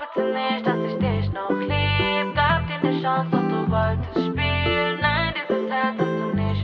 bitte nicht, dass ich dich noch lieb. Gab dir ne Chance, doch du wolltest spielen. Nein, dieses Herz hast du nicht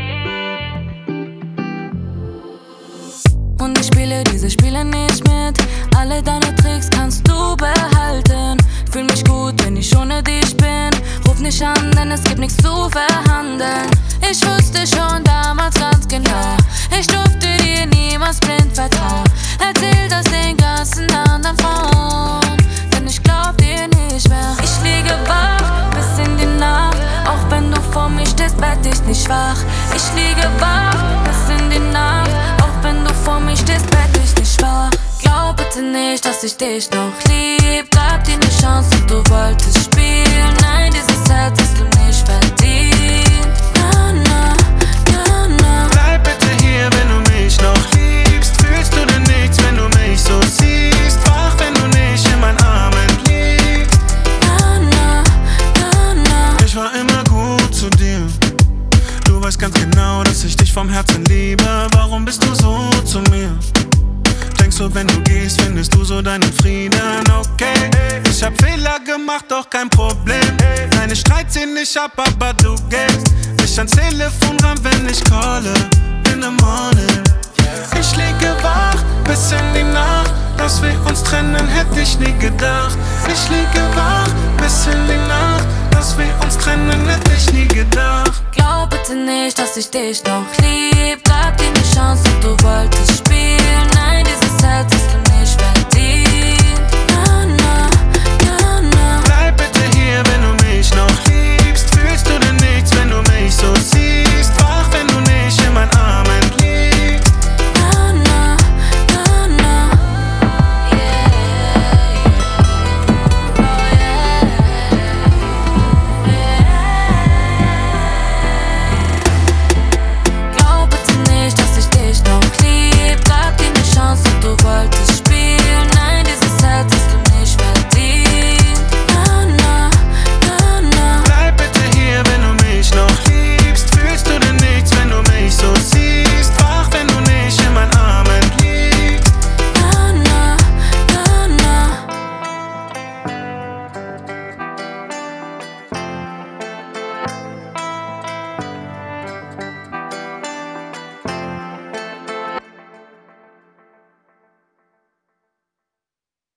verdient. Und ich spiele diese Spiele nicht mit. Alle deine Tricks kannst du behalten. Fühl mich gut, wenn ich ohne dich bin. Ruf nicht an, denn es gibt nichts zu verhandeln. Ich wusste schon damals ganz genau, ich durfte dir niemals blind vertrauen. Erzähl das den ganzen anderen Frauen, denn ich glaub dir nicht mehr. Ich liege wach bis in die Nacht, auch wenn du vor mir stehst, werd ich nicht wach. Ich liege wach bis in die Nacht, auch wenn du vor mir stehst, werd ich nicht wach. Glaub bitte nicht, dass ich dich noch lieb. Gab dir ne Chance und du wolltest spielen. Nein, dieses Herz hast du nicht verdient. Na, na, na, na. Bleib bitte hier, wenn du mich noch liebst. Fühlst du denn nichts, wenn du mich so siehst? Wach, wenn du nicht in meinen Armen liegst. Na, na, na, na. Ich war immer gut zu dir. Du weißt ganz genau, dass ich dich vom Herzen liebe. Warum bist du so zu mir? Denkst du, wenn du gehst, findest du so deinen Frieden? Okay, ich hab Fehler gemacht, doch kein Problem. Deine Streits ziehen nicht ab, aber du gehst nicht ans Telefon ran, wenn ich calle in the morning. Ich liege wach bis in die Nacht, dass wir uns trennen, hätte ich nie gedacht. Ich liege wach bis in die Nacht, dass wir uns trennen, hätte ich nie gedacht. Glaub bitte nicht, dass ich dich noch lieb. Gab dir ne Chance und du wolltest spielen. Nein, dieses Herz hast du